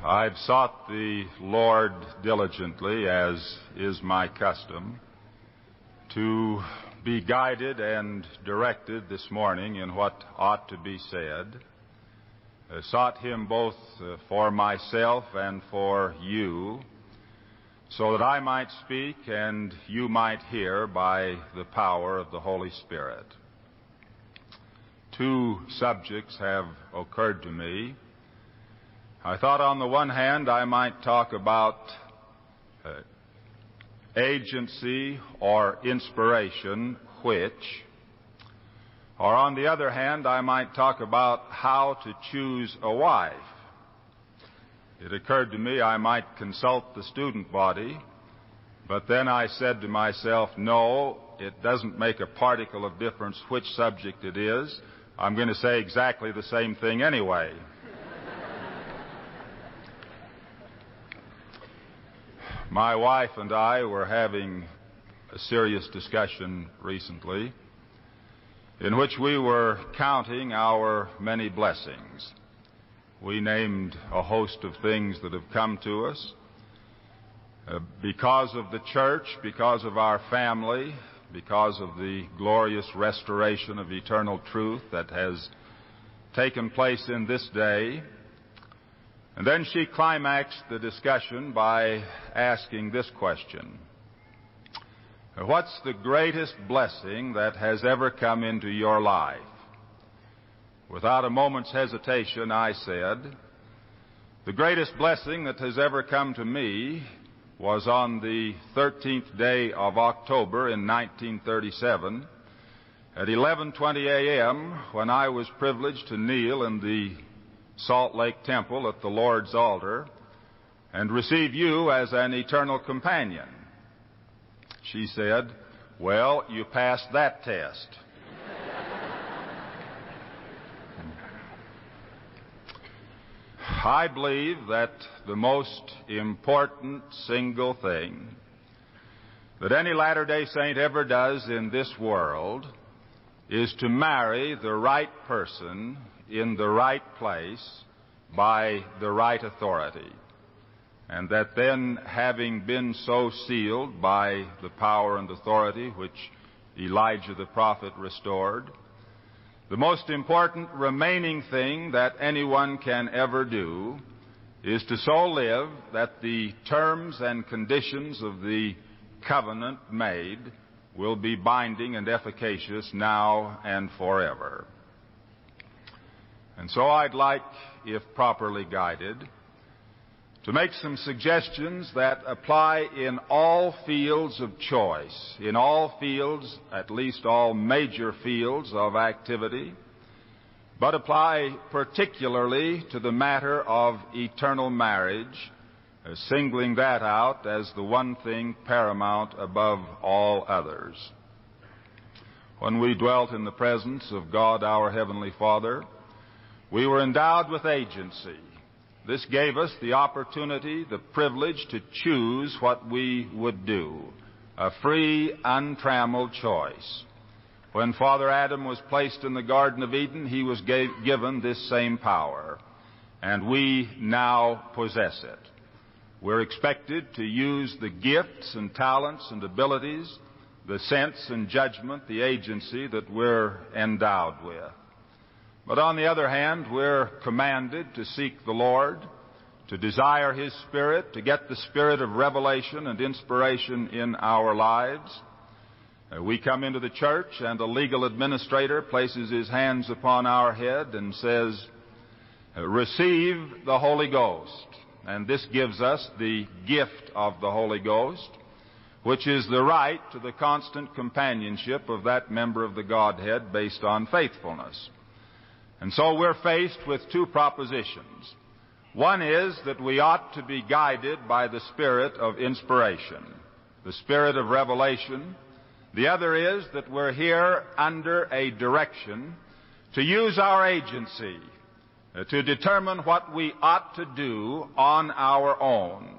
I've sought the Lord diligently, as is my custom, to be guided and directed this morning in what ought to be said. Sought Him both for myself and for you, so that I might speak and you might hear by the power of the Holy Spirit. Two subjects have occurred to me. I thought on the one hand I might talk about agency or inspiration, which, or on the other hand I might talk about how to choose a wife. It occurred to me I might consult the student body, but then I said to myself, no, it doesn't make a particle of difference which subject it is. I'm going to say exactly the same thing anyway. My wife and I were having a serious discussion recently in which we were counting our many blessings. We named a host of things that have come to us because of the church, because of our family, because of the glorious restoration of eternal truth that has taken place in this day. And then she climaxed the discussion by asking this question: what's the greatest blessing that has ever come into your life? Without a moment's hesitation, I said, the greatest blessing that has ever come to me was on the 13th day of October in 1937 at 11:20 a.m. when I was privileged to kneel in the Salt Lake Temple at the Lord's altar and receive you as an eternal companion. She said, well, you passed that test. I believe that the most important single thing that any Latter-day Saint ever does in this world is to marry the right person in the right place by the right authority. And that then, having been so sealed by the power and authority which Elijah the prophet restored, the most important remaining thing that anyone can ever do is to so live that the terms and conditions of the covenant made will be binding and efficacious now and forever. And so I'd like, if properly guided, to make some suggestions that apply in all fields of choice, in all fields, at least all major fields of activity, but apply particularly to the matter of eternal marriage, singling that out as the one thing paramount above all others. When we dwelt in the presence of God our Heavenly Father, we were endowed with agency. This gave us the opportunity, the privilege to choose what we would do, a free, untrammeled choice. When Father Adam was placed in the Garden of Eden, he was given this same power, and we now possess it. We're expected to use the gifts and talents and abilities, the sense and judgment, the agency that we're endowed with. But on the other hand, we're commanded to seek the Lord, to desire His Spirit, to get the spirit of revelation and inspiration in our lives. We come into the church and a legal administrator places his hands upon our head and says, receive the Holy Ghost. And this gives us the gift of the Holy Ghost, which is the right to the constant companionship of that member of the Godhead based on faithfulness. And so we're faced with two propositions. One is that we ought to be guided by the spirit of inspiration, the spirit of revelation. The other is that we're here under a direction to use our agency to determine what we ought to do on our own.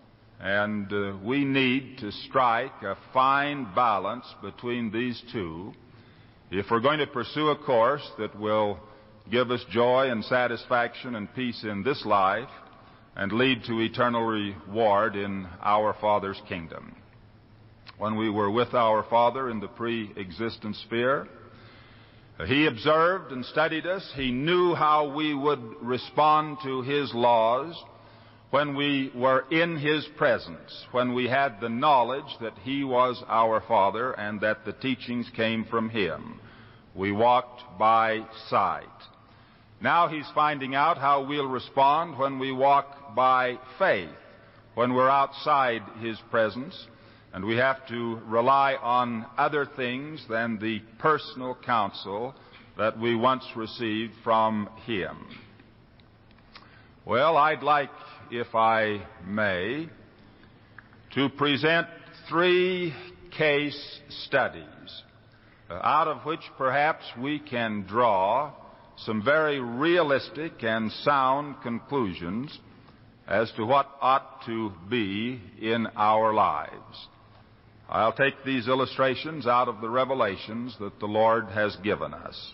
And we need to strike a fine balance between these two if we're going to pursue a course that will give us joy and satisfaction and peace in this life, and lead to eternal reward in our Father's kingdom. When we were with our Father in the pre-existent sphere, He observed and studied us. He knew how we would respond to His laws when we were in His presence, when we had the knowledge that He was our Father and that the teachings came from Him. We walked by sight. Now He's finding out how we'll respond when we walk by faith, when we're outside His presence, and we have to rely on other things than the personal counsel that we once received from Him. Well, I'd like, if I may, to present 3 case studies, out of which perhaps we can draw some very realistic and sound conclusions as to what ought to be in our lives. I'll take these illustrations out of the revelations that the Lord has given us.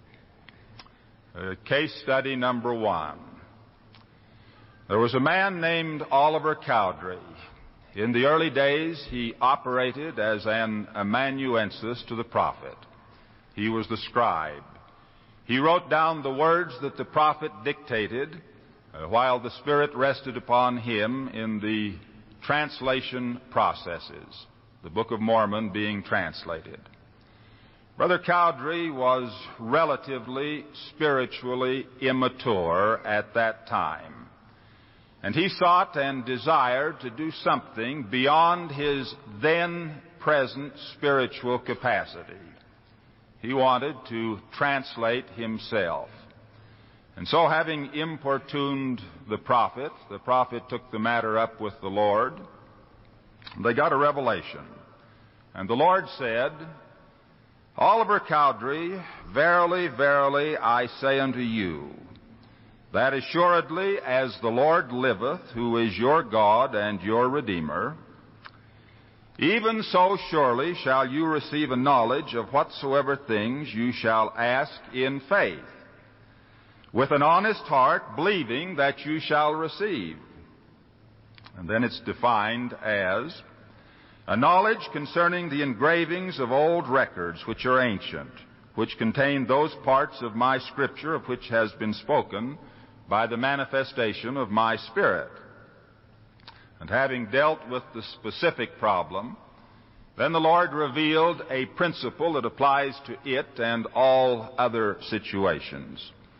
Case study number 1. There was a man named Oliver Cowdery. In the early days, he operated as an amanuensis to the prophet. He was the scribe. He wrote down the words that the prophet dictated while the Spirit rested upon him in the translation processes, the Book of Mormon being translated. Brother Cowdery was relatively spiritually immature at that time, and he sought and desired to do something beyond his then present spiritual capacity. He wanted to translate himself. And so, having importuned the prophet took the matter up with the Lord. They got a revelation. And the Lord said, Oliver Cowdery, verily, verily, I say unto you, that assuredly as the Lord liveth, who is your God and your Redeemer, even so surely shall you receive a knowledge of whatsoever things you shall ask in faith, with an honest heart, believing that you shall receive. And then it's defined as a knowledge concerning the engravings of old records which are ancient, which contain those parts of my Scripture of which has been spoken by the manifestation of my Spirit. And having dealt with the specific problem, then the Lord revealed a principle that applies to it and all other situations,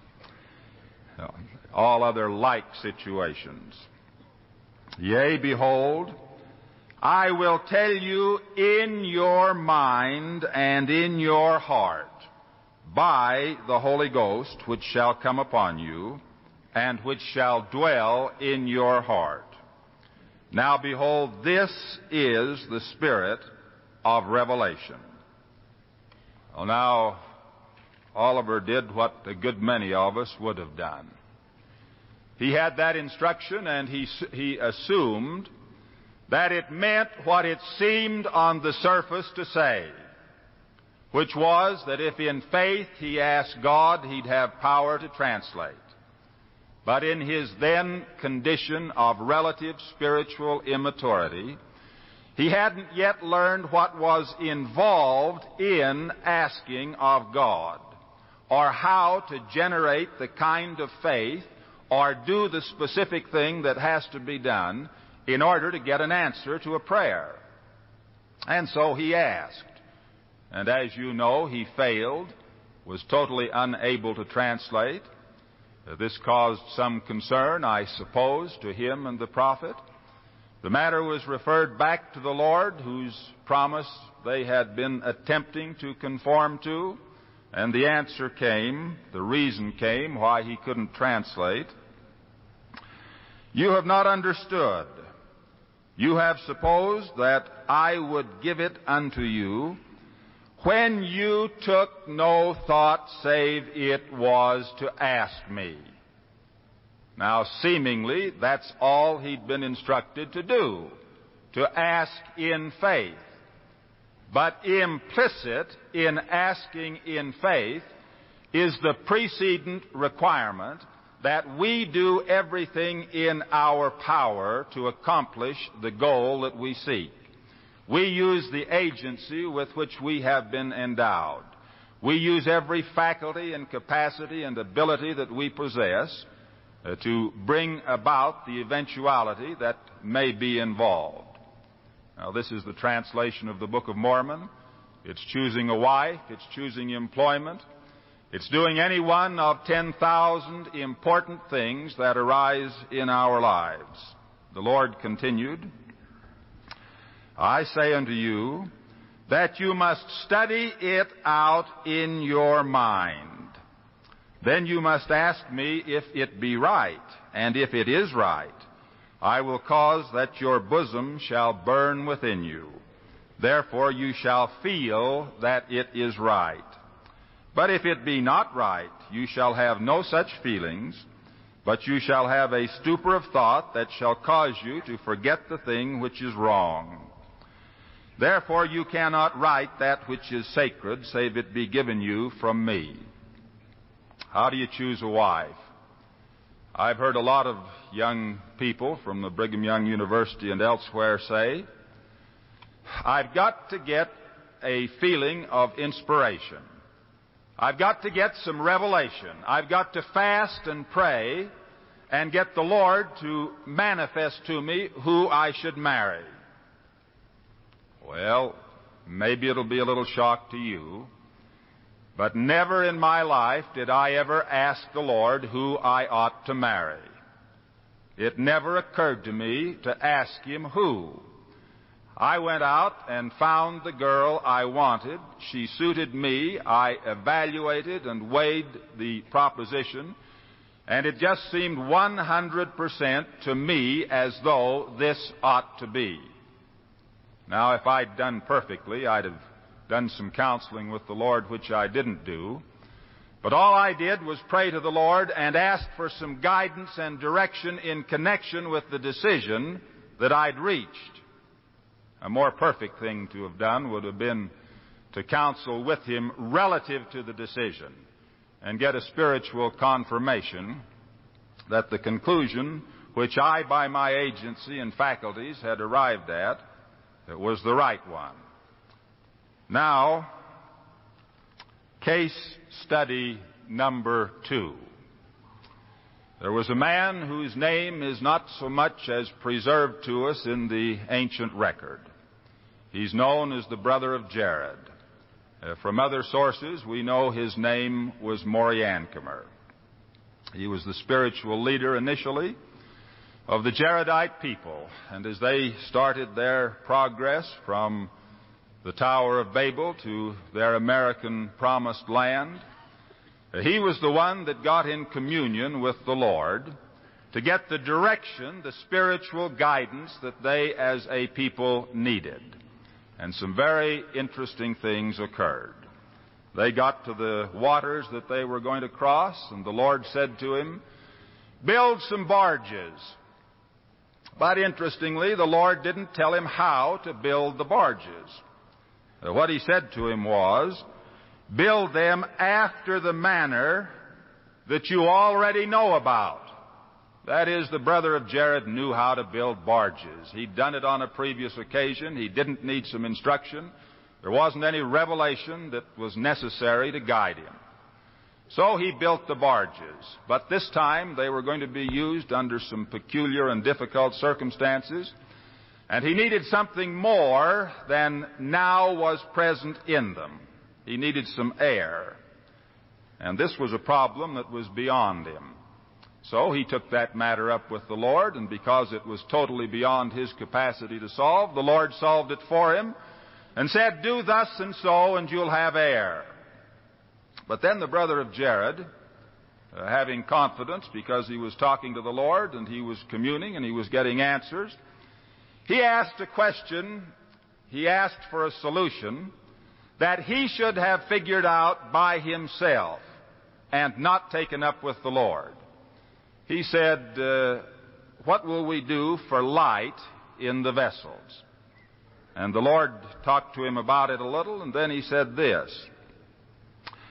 all other like situations. Yea, behold, I will tell you in your mind and in your heart by the Holy Ghost, which shall come upon you, and which shall dwell in your heart. Now behold, this is the spirit of revelation. Well, now, Oliver did what a good many of us would have done. He had that instruction, and he assumed that it meant what it seemed on the surface to say, which was that if in faith he asked God, he'd have power to translate. But in his then condition of relative spiritual immaturity, he hadn't yet learned what was involved in asking of God, or how to generate the kind of faith or do the specific thing that has to be done in order to get an answer to a prayer. And so he asked. And as you know, he failed, was totally unable to translate. This caused some concern, I suppose, to him and the prophet. The matter was referred back to the Lord, whose promise they had been attempting to conform to, and the answer came, the reason came why he couldn't translate. You have not understood. You have supposed that I would give it unto you when you took no thought save it was to ask me. Now, seemingly, that's all he'd been instructed to do, to ask in faith. But implicit in asking in faith is the precedent requirement that we do everything in our power to accomplish the goal that we seek. We use the agency with which we have been endowed. We use every faculty and capacity and ability that we possess to bring about the eventuality that may be involved. Now, this is the translation of the Book of Mormon. It's choosing a wife. It's choosing employment. It's doing any one of 10,000 important things that arise in our lives. The Lord continued, I say unto you that you must study it out in your mind. Then you must ask me if it be right, and if it is right, I will cause that your bosom shall burn within you. Therefore you shall feel that it is right. But if it be not right, you shall have no such feelings, but you shall have a stupor of thought that shall cause you to forget the thing which is wrong. Therefore you cannot write that which is sacred, save it be given you from me. How do you choose a wife? I've heard a lot of young people from the Brigham Young University and elsewhere say, I've got to get a feeling of inspiration. I've got to get some revelation. I've got to fast and pray and get the Lord to manifest to me who I should marry. Well, maybe it'll be a little shock to you, but never in my life did I ever ask the Lord who I ought to marry. It never occurred to me to ask Him who. I went out and found the girl I wanted. She suited me. I evaluated and weighed the proposition, and it just seemed 100% to me as though this ought to be. Now, if I'd done perfectly, I'd have done some counseling with the Lord, which I didn't do. But all I did was pray to the Lord and ask for some guidance and direction in connection with the decision that I'd reached. A more perfect thing to have done would have been to counsel with Him relative to the decision and get a spiritual confirmation that the conclusion which I, by my agency and faculties, had arrived at, it was the right one. Now, case study number 2. There was a man whose name is not so much as preserved to us in the ancient record. He's known as the brother of Jared. From other sources, we know his name was Moriancumer. He was the spiritual leader initially of the Jaredite people, and as they started their progress from the Tower of Babel to their American promised land, he was the one that got in communion with the Lord to get the direction, the spiritual guidance that they as a people needed. And some very interesting things occurred. They got to the waters that they were going to cross, and the Lord said to him, build some barges. But interestingly, the Lord didn't tell him how to build the barges. What He said to him was, build them after the manner that you already know about. That is, the brother of Jared knew how to build barges. He'd done it on a previous occasion. He didn't need some instruction. There wasn't any revelation that was necessary to guide him. So he built the barges. But this time they were going to be used under some peculiar and difficult circumstances. And he needed something more than now was present in them. He needed some air. And this was a problem that was beyond him. So he took that matter up with the Lord, and because it was totally beyond his capacity to solve, the Lord solved it for him and said, do thus and so, and you'll have air. But then the brother of Jared, having confidence because he was talking to the Lord and he was communing and he was getting answers, he asked a question, he asked for a solution that he should have figured out by himself and not taken up with the Lord. He said, what will we do for light in the vessels? And the Lord talked to him about it a little, and then He said this,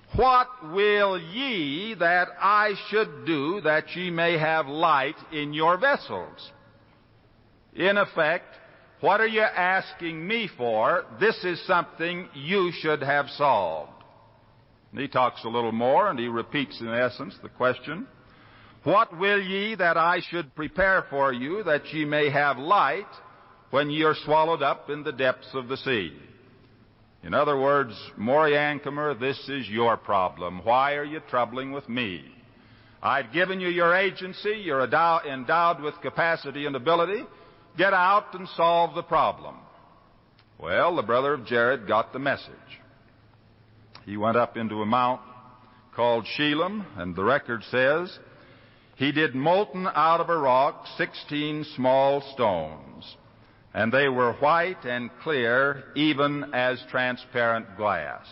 What will ye that I should do that ye may have light in your vessels? In effect, what are you asking me for? This is something you should have solved. And he talks a little more, and he repeats in essence the question, what will ye that I should prepare for you that ye may have light when ye are swallowed up in the depths of the sea? In other words, Maury Ancomer, this is your problem. Why are you troubling with me? I've given you your agency. You're endowed with capacity and ability. Get out and solve the problem. Well, the brother of Jared got the message. He went up into a mount called Shelem, and the record says, he did molten out of a rock 16 small stones, and they were white and clear, even as transparent glass.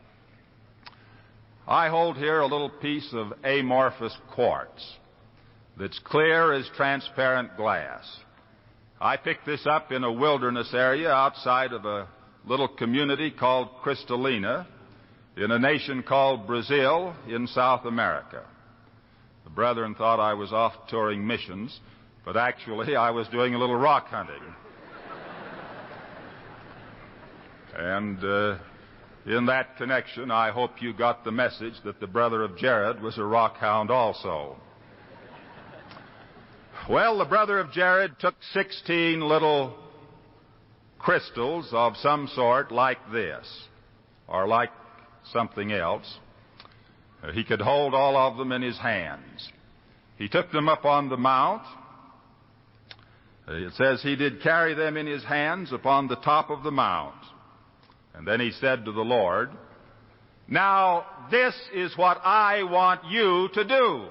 I hold here a little piece of amorphous quartz that's clear as transparent glass. I picked this up in a wilderness area outside of a little community called Cristalina in a nation called Brazil in South America. The brethren thought I was off touring missions, but actually I was doing a little rock hunting. And in that connection, I hope you got the message that the brother of Jared was a rock hound also. Well, the brother of Jared took 16 little crystals of some sort like this, or like something else. He could hold all of them in his hands. He took them up on the mount. It says he did carry them in his hands upon the top of the mount. And then he said to the Lord, now this is what I want you to do.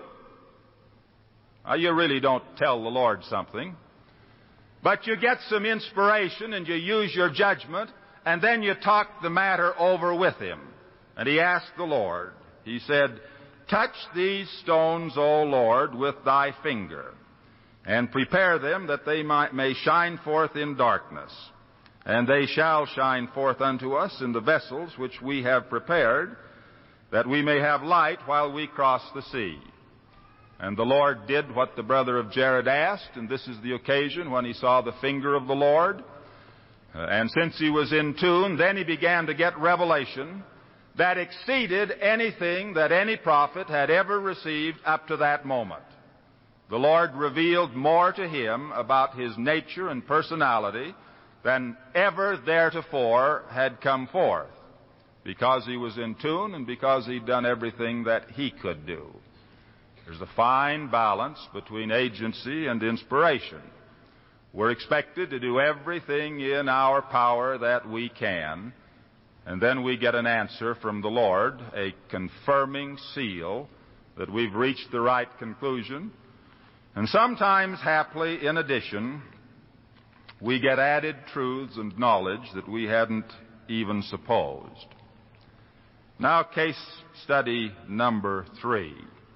Now, you really don't tell the Lord something, but you get some inspiration and you use your judgment, and then you talk the matter over with him. And he asked the Lord, he said, touch these stones, O Lord, with thy finger, and prepare them that they may shine forth in darkness. And they shall shine forth unto us in the vessels which we have prepared, that we may have light while we cross the sea. And the Lord did what the brother of Jared asked, and this is the occasion when he saw the finger of the Lord. And since he was in tune, then he began to get revelation that exceeded anything that any prophet had ever received up to that moment. The Lord revealed more to him about his nature and personality than ever theretofore had come forth, because he was in tune and because he'd done everything that he could do. There's a fine balance between agency and inspiration. We're expected to do everything in our power that we can, and then we get an answer from the Lord, a confirming seal that we've reached the right conclusion. And sometimes, happily, in addition, we get added truths and knowledge that we hadn't even supposed. Now, case study number 3.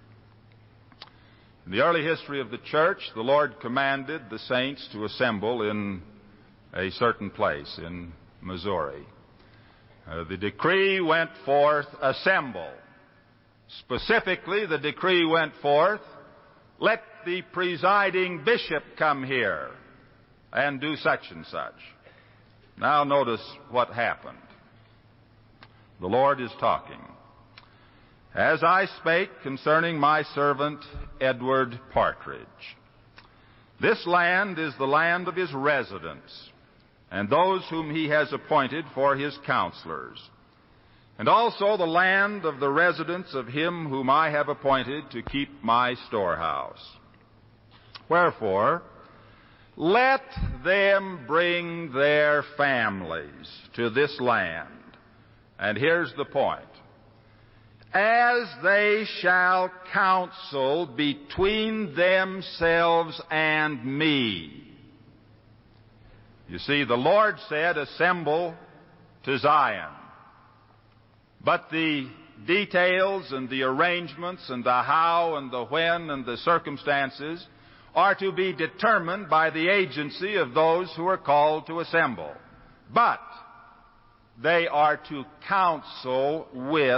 In the early history of the church, the Lord commanded the saints to assemble in a certain place in Missouri. The decree went forth, assemble. Specifically, the decree went forth, let the presiding bishop come here and do such and such. Now notice what happened. The Lord is talking. As I spake concerning my servant Edward Partridge, this land is the land of his residence, and those whom he has appointed for his counselors, and also the land of the residence of him whom I have appointed to keep my storehouse. Wherefore, let them bring their families to this land. And here's the point. As they shall counsel between themselves and me. You see, the Lord said, assemble to Zion. But the details and the arrangements and the how and the when and the circumstances are to be determined by the agency of those who are called to assemble. But they are to counsel with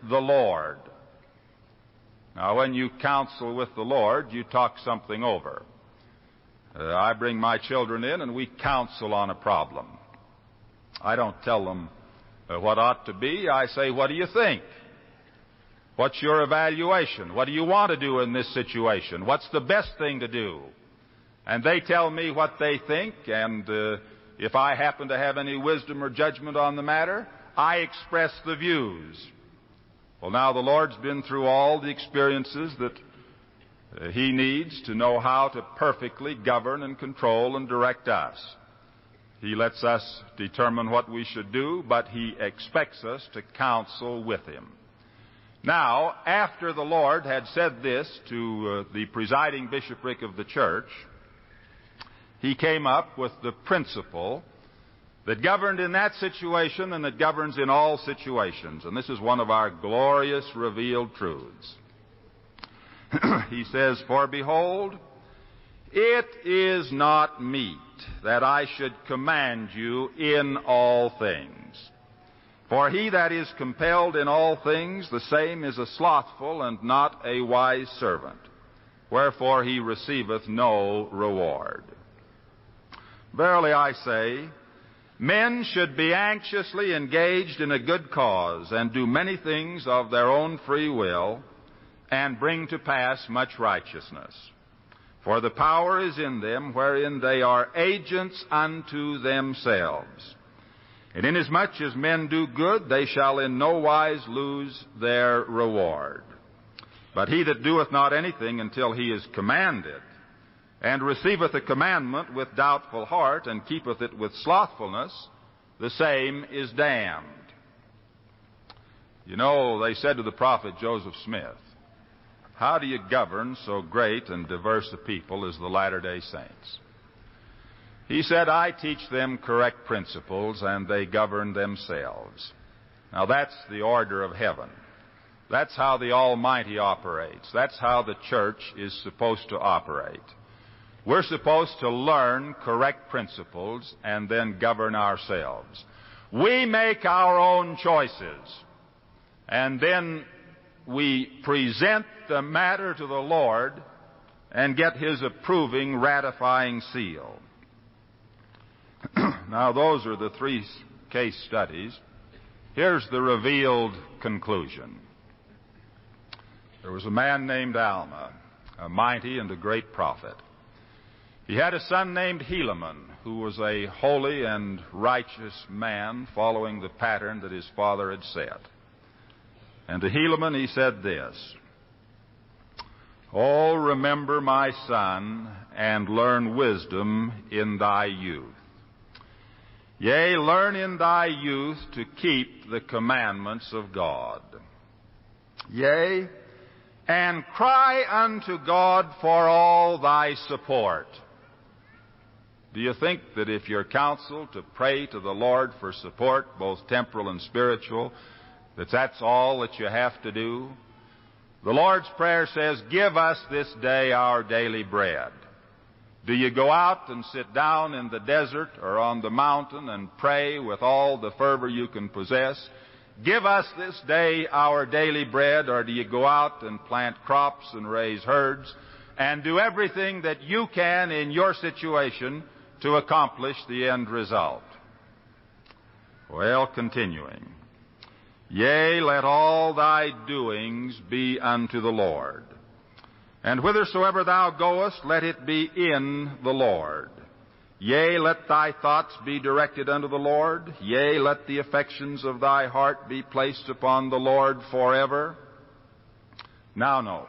the Lord. Now, when you counsel with the Lord, you talk something over. I bring my children in and we counsel on a problem. I don't tell them what ought to be. I say, what do you think? What's your evaluation? What do you want to do in this situation? What's the best thing to do? And they tell me what they think, and if I happen to have any wisdom or judgment on the matter, I express the views. Well, now the Lord's been through all the experiences that He needs to know how to perfectly govern and control and direct us. He lets us determine what we should do, but He expects us to counsel with Him. Now, after the Lord had said this to the presiding bishopric of the church, He came up with the principle that governed in that situation and that governs in all situations. And this is one of our glorious revealed truths. He says, "For behold, it is not meet that I should command you in all things. For he that is compelled in all things, the same is a slothful and not a wise servant. Wherefore he receiveth no reward. Verily I say, men should be anxiously engaged in a good cause, and do many things of their own free will, and bring to pass much righteousness. For the power is in them, wherein they are agents unto themselves. And inasmuch as men do good, they shall in no wise lose their reward. But he that doeth not anything until he is commanded, and receiveth a commandment with doubtful heart, and keepeth it with slothfulness, the same is damned." You know, they said to the prophet Joseph Smith, "How do you govern so great and diverse a people as the Latter-day Saints?" He said, "I teach them correct principles, and they govern themselves." Now that's the order of heaven. That's how the Almighty operates. That's how the church is supposed to operate. We're supposed to learn correct principles and then govern ourselves. We make our own choices, and then we present the matter to the Lord and get His approving, ratifying seal. Now, those are the three case studies. Here's the revealed conclusion. There was a man named Alma, a mighty and a great prophet. He had a son named Helaman, who was a holy and righteous man, following the pattern that his father had set. And to Helaman he said this, "Oh, remember, my son, and learn wisdom in thy youth. Yea, learn in thy youth to keep the commandments of God. Yea, and cry unto God for all thy support." Do you think that if you're counseled to pray to the Lord for support, both temporal and spiritual, that's all that you have to do? The Lord's Prayer says, "Give us this day our daily bread." Do you go out and sit down in the desert or on the mountain and pray with all the fervor you can possess, "Give us this day our daily bread," or do you go out and plant crops and raise herds and do everything that you can in your situation to accomplish the end result? Well, continuing. "Yea, let all thy doings be unto the Lord. And whithersoever thou goest, let it be in the Lord. Yea, let thy thoughts be directed unto the Lord. Yea, let the affections of thy heart be placed upon the Lord forever." Now note,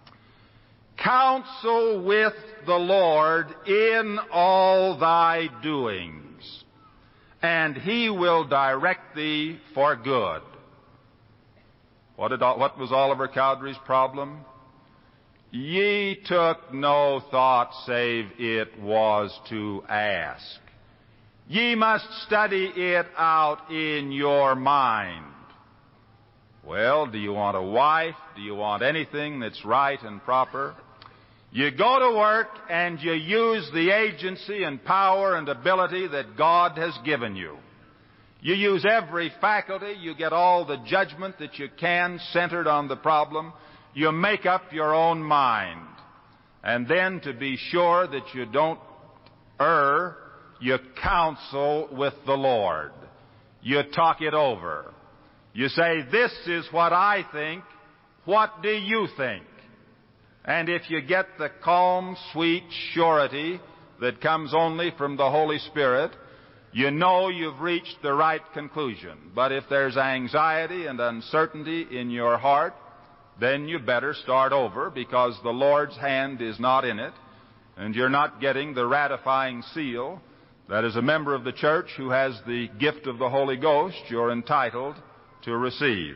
counsel with the Lord in all thy doings, and He will direct thee for good. What was Oliver Cowdery's problem? Ye took no thought save it was to ask. Ye must study it out in your mind. Well, do you want a wife? Do you want anything that's right and proper? You go to work and you use the agency and power and ability that God has given you. You use every faculty. You get all the judgment that you can centered on the problem. You make up your own mind. And then, to be sure that you don't err, you counsel with the Lord. You talk it over. You say, this is what I think. What do you think? And if you get the calm, sweet surety that comes only from the Holy Spirit, you know you've reached the right conclusion. But if there's anxiety and uncertainty in your heart, then you better start over, because the Lord's hand is not in it, and you're not getting the ratifying seal that, as a member of the church who has the gift of the Holy Ghost, you're entitled to receive.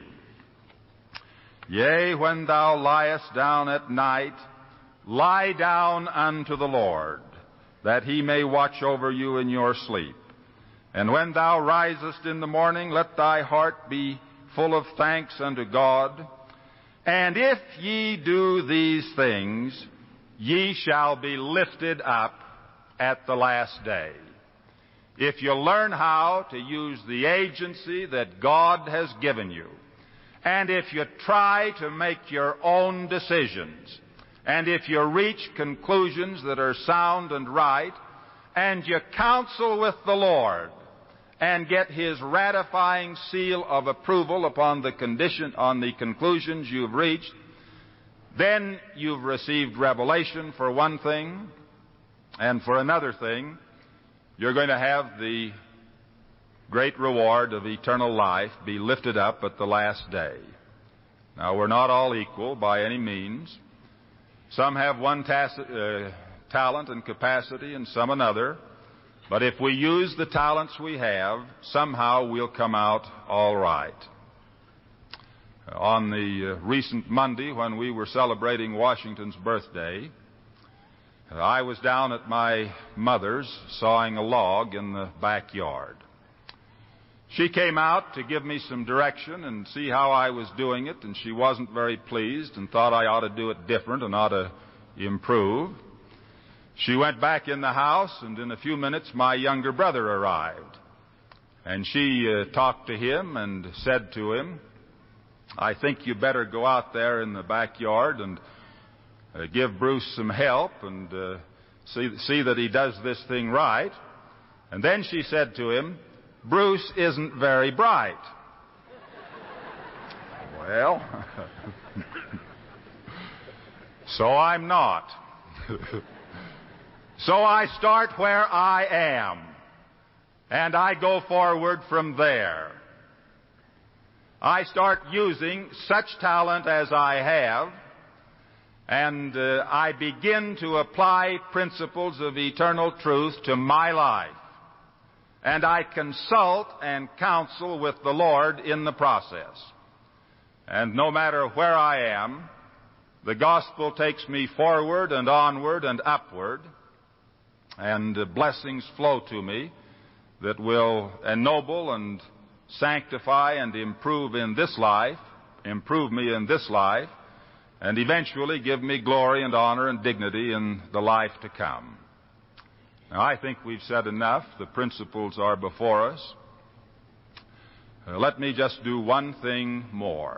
Yea, when thou liest down at night, lie down unto the Lord, that he may watch over you in your sleep. And when thou risest in the morning, let thy heart be full of thanks unto God. And if ye do these things, ye shall be lifted up at the last day. If you learn how to use the agency that God has given you, and if you try to make your own decisions, and if you reach conclusions that are sound and right, and you counsel with the Lord, and get his ratifying seal of approval upon the conclusions you've reached, then you've received revelation for one thing, and for another thing, you're going to have the great reward of eternal life be lifted up at the last day. Now, we're not all equal by any means. Some have one talent and capacity, and some another. But if we use the talents we have, somehow we'll come out all right. On the recent Monday, when we were celebrating Washington's birthday, I was down at my mother's sawing a log in the backyard. She came out to give me some direction and see how I was doing it, and she wasn't very pleased and thought I ought to do it different and ought to improve. She went back in the house, and in a few minutes my younger brother arrived. And she talked to him and said to him, I think you better go out there in the backyard and give Bruce some help and see that he does this thing right. And then she said to him, Bruce isn't very bright. Well, so I'm not. So I start where I am, and I go forward from there. I start using such talent as I have, and I begin to apply principles of eternal truth to my life. And I consult and counsel with the Lord in the process. And no matter where I am, the gospel takes me forward and onward and upward, and blessings flow to me that will ennoble and sanctify and improve me in this life, and eventually give me glory and honor and dignity in the life to come. Now, I think we've said enough. The principles are before us. Let me just do one thing more.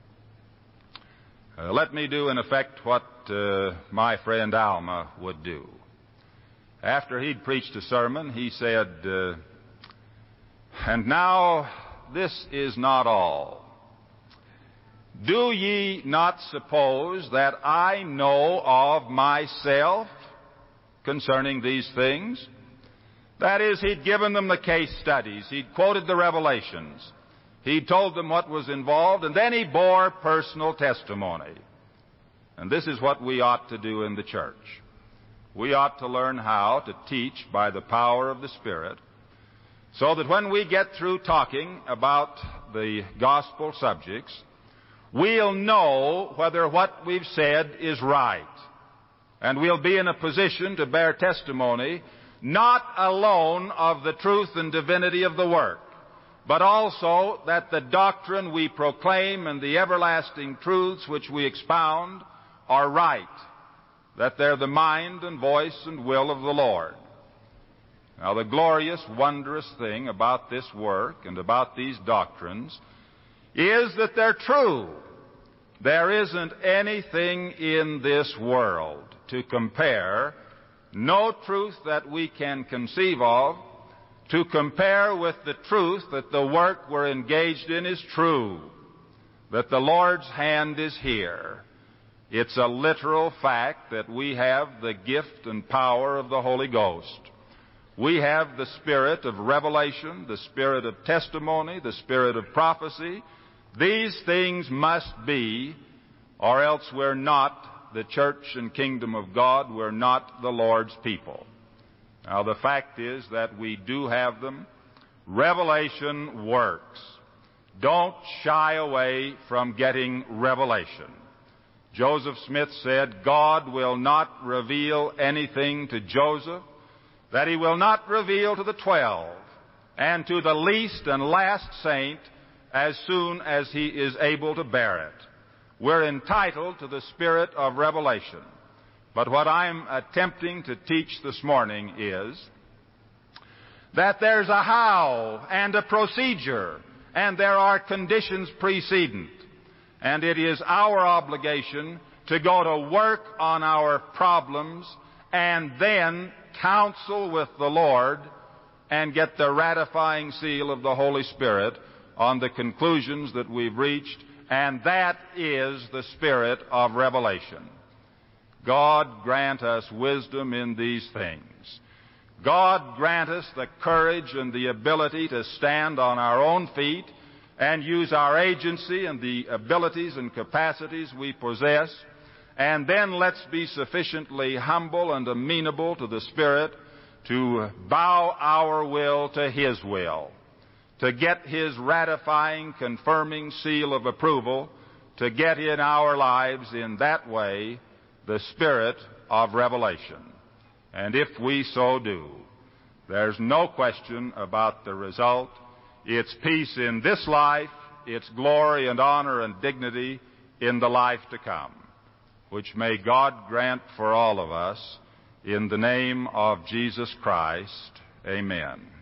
Let me do, in effect, what my friend Alma would do. After he'd preached a sermon, he said, and now this is not all. Do ye not suppose that I know of myself concerning these things? That is, he'd given them the case studies. He'd quoted the revelations. He'd told them what was involved, and then he bore personal testimony. And this is what we ought to do in the church. We ought to learn how to teach by the power of the Spirit, so that when we get through talking about the gospel subjects, we'll know whether what we've said is right. And we'll be in a position to bear testimony not alone of the truth and divinity of the work, but also that the doctrine we proclaim and the everlasting truths which we expound are right, that they're the mind and voice and will of the Lord. Now, the glorious, wondrous thing about this work and about these doctrines is that they're true. There isn't anything in this world to compare, no truth that we can conceive of, to compare with the truth that the work we're engaged in is true, that the Lord's hand is here. It's a literal fact that we have the gift and power of the Holy Ghost. We have the spirit of revelation, the spirit of testimony, the spirit of prophecy. These things must be, or else we're not the church and kingdom of God. We're not the Lord's people. Now, the fact is that we do have them. Revelation works. Don't shy away from getting revelation. Joseph Smith said, God will not reveal anything to Joseph that he will not reveal to the 12 and to the least and last saint as soon as he is able to bear it. We're entitled to the spirit of revelation. But what I'm attempting to teach this morning is that there's a how and a procedure, and there are conditions precedent. And it is our obligation to go to work on our problems and then counsel with the Lord and get the ratifying seal of the Holy Spirit on the conclusions that we've reached, and that is the spirit of revelation. God grant us wisdom in these things. God grant us the courage and the ability to stand on our own feet and use our agency and the abilities and capacities we possess. And then let's be sufficiently humble and amenable to the Spirit to bow our will to His will, to get His ratifying, confirming seal of approval, to get in our lives in that way the spirit of revelation. And if we so do, there's no question about the result. It's peace in this life, it's glory and honor and dignity in the life to come, which may God grant for all of us in the name of Jesus Christ. Amen.